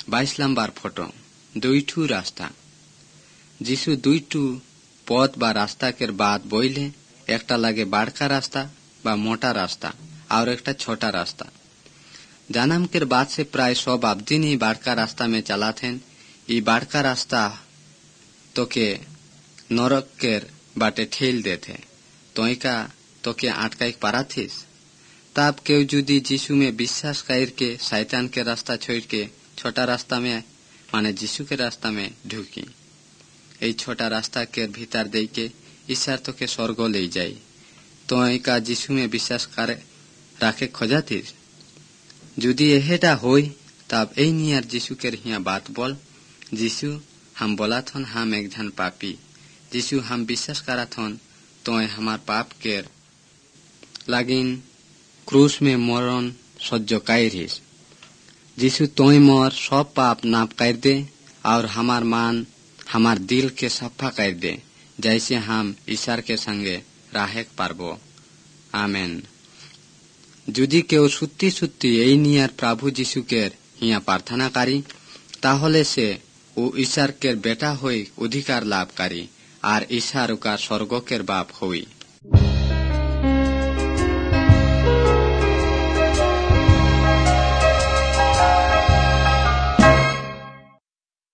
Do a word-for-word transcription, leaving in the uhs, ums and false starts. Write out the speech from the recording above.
বাইশ number photo দুইটু রাস্তা। যিশু দুইটু পথ বা রাস্তাকের বাদ বইলে একটা লাগে বাড়কা রাস্তা বা मोटा रास्ता और एक छोटा रास्ता। जन्म के बाद से प्राय सौ बाप दिन ही बाड़का रास्ता में चला थे। ये बाड़का रास्ता तो के नरक के बाटे ठेल देते तो का तो के आटका पारा थीस। तब केव जुदी यीशु में विश्वास कर के शैतान के रास्ता छोड़ के छोटा रास्ता में माने यीशु के रास्ता में ढुकी। ये छोटा रास्ता के भीतर दे के ईश्वर तो के स्वर्ग ले जाई तो का यीशु में विश्वास कर राखे खोजा थी। जुदी एहेटा होई तब ए नियर यीशु के हिया बात बोल, यीशु हम बोला थन हम एक जन पापी, यीशु हम विश्वास करा थन तो हमार पाप के लागिन क्रूस में मरण सज्ज कायरिस। यीशु तोय मोर सब पाप नाप कर दे और हमार मान हमार दिल के सफा कर दे जैसे हम ईश्वर के संगे राहेक पारबो। आमेन। जुदी केउ सुत्ती सुत्ती এই নিয়ার प्रभु यीशु के हिया प्रार्थना करी ताहले से ও ईश्वर के बेटा होई अधिकार लाभ करी और ईश्वर का स्वर्ग के बाप होई।